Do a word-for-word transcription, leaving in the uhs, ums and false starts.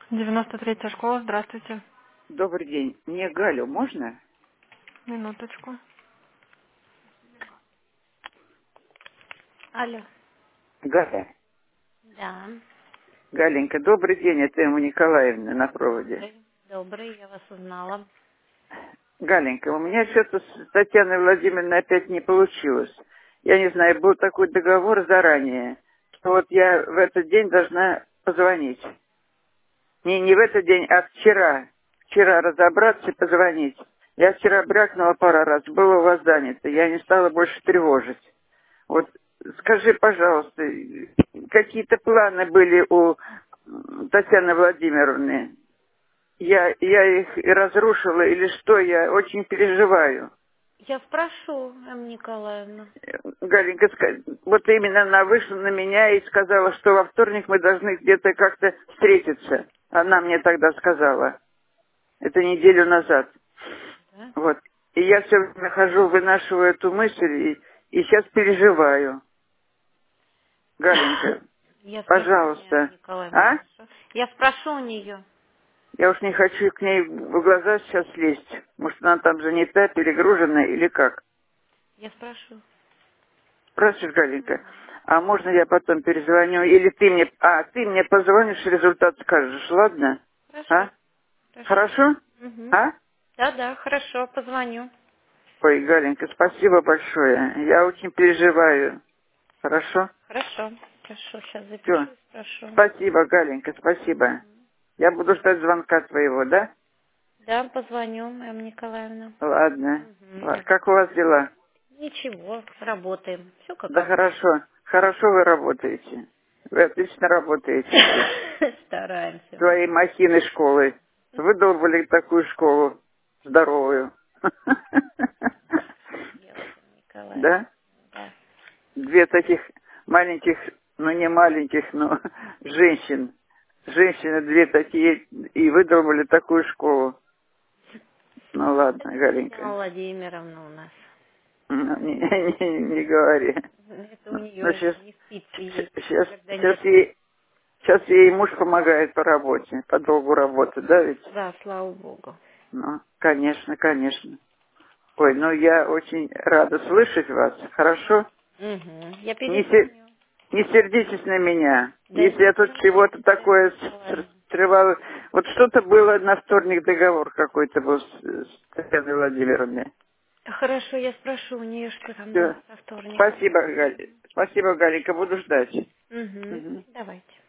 девяносто третья школа, здравствуйте. Добрый день. Мне Галю можно? Минуточку. Алло. Галя. Да. Галенька, добрый день. Это Эмма Николаевна на проводе. Добрый. Добрый, я вас узнала. Галенька, у меня что-то с Татьяной Владимировной опять не получилось. Я не знаю, был такой договор заранее, что вот я в этот день должна позвонить. Не, не в этот день, а вчера. Вчера разобраться и позвонить. Я вчера брякнула пару раз, было у вас занято. Я не стала больше тревожить. Вот скажи, пожалуйста, какие-то планы были у м, Татьяны Владимировны? Я, я их и разрушила или что? Я очень переживаю. Я спрошу, Эмма Николаевна. Э, Галенька, ска- вот именно она вышла на меня и сказала, что во вторник мы должны где-то как-то встретиться. Она мне тогда сказала. Это неделю назад. Да? Вот. И я все время хожу, вынашиваю эту мысль и, и сейчас переживаю. Галенька, Я спрошу у нее, Эмма пожалуйста. Николаевна, А? хорошо? Я спрошу у нее. Я уж не хочу к ней в глаза сейчас лезть. Может, она там занята, перегружена или как? Я спрошу. Спрашиваешь, Галенька, а можно я потом перезвоню? Или ты мне... А, ты мне позвонишь, результат скажешь, ладно? Хорошо. А? Хорошо. Хорошо? Угу. А? Да, да, хорошо, позвоню. Ой, Галенька, спасибо большое. Я очень переживаю. Хорошо? Хорошо. Хорошо, сейчас Все. запишу и спрошу. Спасибо, Галенька, спасибо. Я буду ждать звонка твоего, да? Да, позвоню, Эмма Николаевна. Ладно. Угу, Ладно. давай. Как у вас дела? Ничего, работаем. Все как Да обычно. хорошо. Хорошо вы работаете. Вы отлично работаете все. Стараемся. Своей махиной школы. Выдолбали такую школу здоровую. Делать, Эмма Николаевна. Да? Да. Две таких маленьких, ну не маленьких, но женщин. Женщины две такие и выдолбали такую школу. Ну ладно, Татьяна Галенька. Владимировна у нас. Ну, Не, не, не говори. Это у Ну, ну, нее сейчас, не спится ей, сейчас, когда сейчас нет. ей, сейчас ей муж помогает по работе, по долгу работы, да ведь? Да, слава богу. Ну, конечно, конечно. Ой, ну я очень рада слышать вас, хорошо? Угу. Я Не, се- перезвоню. не сердитесь на меня. Да Если не я тут чего-то сердитесь, Эмма такое с- Николаевна. срывала... Вот что-то было на вторник, договор какой-то был с, с Татьяной Владимировной. Хорошо, я спрошу у нее, что там, да, Все. со вторника. Спасибо, Галь. Спасибо, Галика, буду ждать. Угу. Мгм. Давайте.